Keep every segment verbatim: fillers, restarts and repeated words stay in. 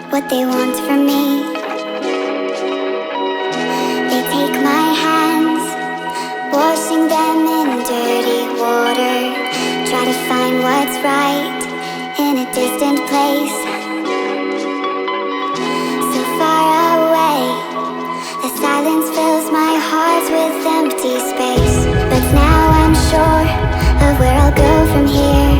what they want from me. They take my hands, washing them in dirty water. Try to find what's right in a distant place, so far away. The silence fills my heart with empty space. But now I'm sure of where I'll go from here.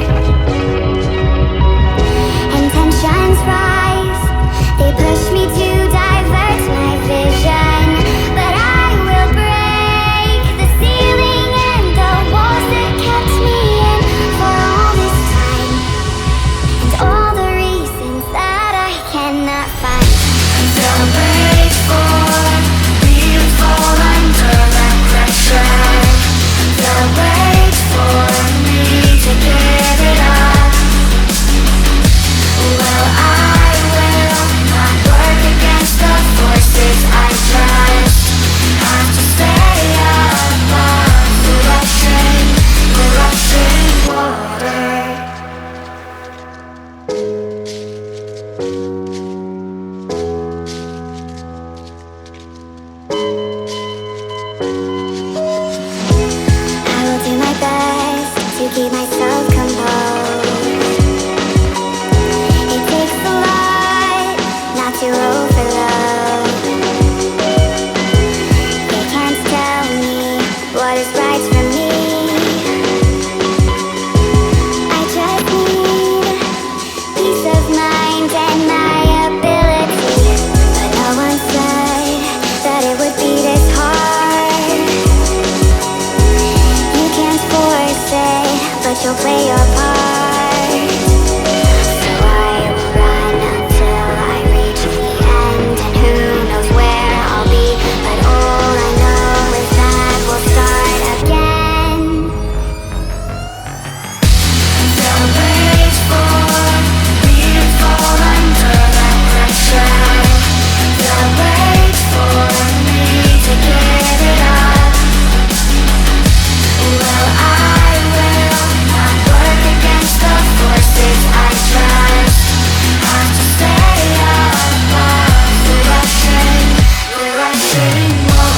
And tensions rise, they push me to divert my vision. But I will break the ceiling and the walls that kept me in for all this time, and all the reasons that I cannot find. They'll wait for me to fall under that pressure. They'll wait for me to give it up. Well, I will not work against the forces I trust. Have to stay above the rushing, the rushing water. I will do my best to keep myself composed. It takes a lot not to overload. They can't tell me what is right for me. I just need peace of mind and my ability. But no one said that it would be this hard. You can't force it, but you'll play your part. So I will run until I reach the end, and who knows where I'll be. But all I know is that we'll start again. They'll wait for me to fall under that pressure. They'll wait for me to give it up. Well, I will not work against the forces I trust. Have to stay above the rushing, the rushing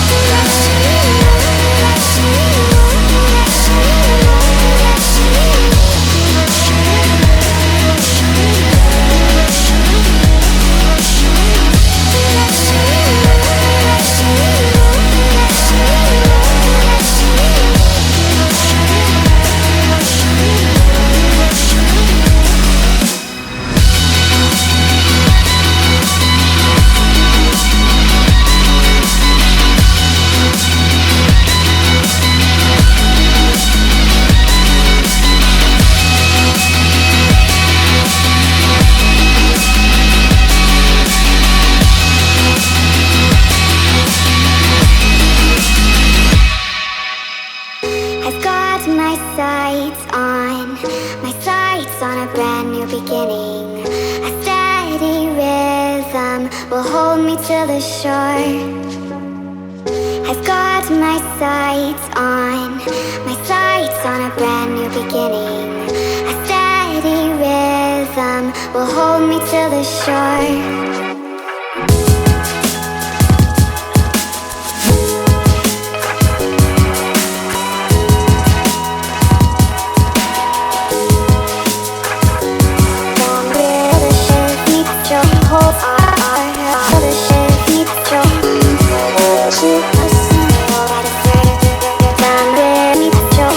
I've got my sights on, my sights on a brand new beginning. A steady rhythm will hold me to the shore. I've got my sights on, my sights on a brand new beginning. A steady rhythm will hold me to the shore.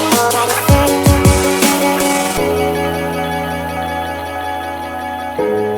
Thank you.